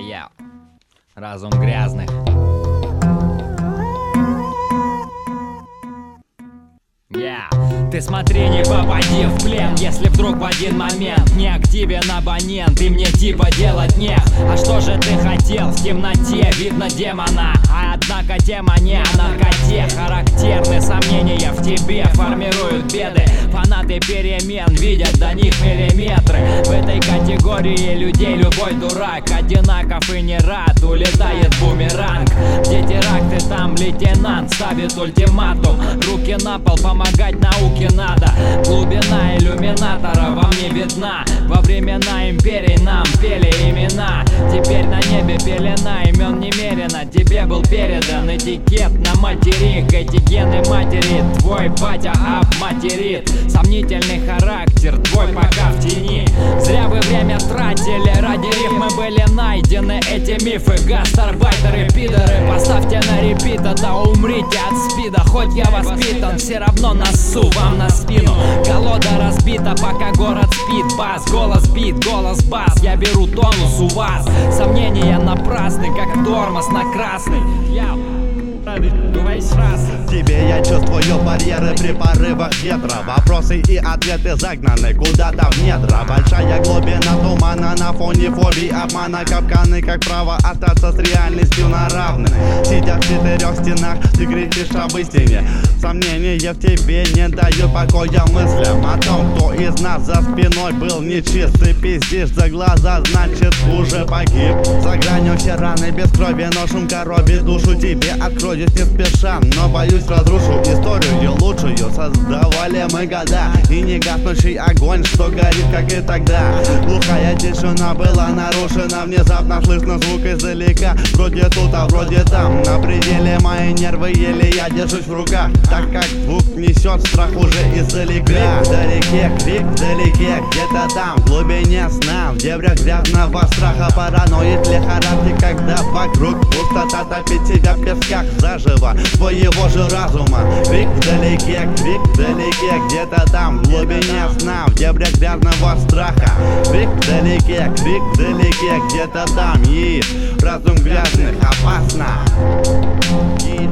Разум грязных. Ты смотри, не попади в плен, если вдруг в один момент не активен абонент и мне типа делать нех. А что же ты хотел? В темноте видно демона, а однако тема не о наркоте. Характерны сомнения в тебе, формируют беды. Фанаты перемен видят до них миллиметры. В этой категории людей любой дурак одинаков и не рад, улетает бумеранг. Где теракты, там лейтенант ставит ультиматум. Руки на пол, помогать науке надо. Глубина иллюминатора во мне видна. Во времена империй нам пели имена. Теперь на небе пелена имен немерено. Тебе был передан этикет на материк. Эти гены матери твой батя обматерит. Сомнительный характер твой пока в тени. Зря вы время тратили, ради рифмы были найдены эти мифы. Гастарбайтеры, пидоры, поставьте на репит, да умрите от спида. Хоть я воспитан, все равно насу вам на спину. Колода разбита, пока город спит. Бас, голос бит, голос бас. Я беру тонус у вас. Сомнения напрасны, как тормоз на красный. Тебе я чувствую барьеры при порывах ветра. Вопросы и ответы загнаны куда-то в недра. Большая глубина тумана на фоне фобий обмана. Капканы, как право остаться с реальностью на равных. Сидя в четырех стенах, ты кричишь об истине. Сомнения в тебе не дают покоя мыслям о том, кто из нас за спиной был нечист. Ты пиздишь за глаза, значит уже погиб. За гранью все раны без крови, но шум коробит душу. Тебе откроют не спеша, но боюсь разрушу историю лучшую. Создавали мы года и не гаснущий огонь, что горит, как и тогда. Глухая тишина была нарушена, внезапно слышно звук издалека. Вроде тут, а вроде там, на пределе мои нервы еле я держусь в руках. Так как звук несет страх уже издалека. Крик вдалеке, где-то там, в глубине сна. В дебрях грязного страха параноид лихорадки, когда вокруг пустота топит тебя в песках заживо твоего же разума. Крик вдалеке, где-то там, в глубине сна. В дебрях грязного страха. Крик вдалеке, где-то там. И разум грязных опасно.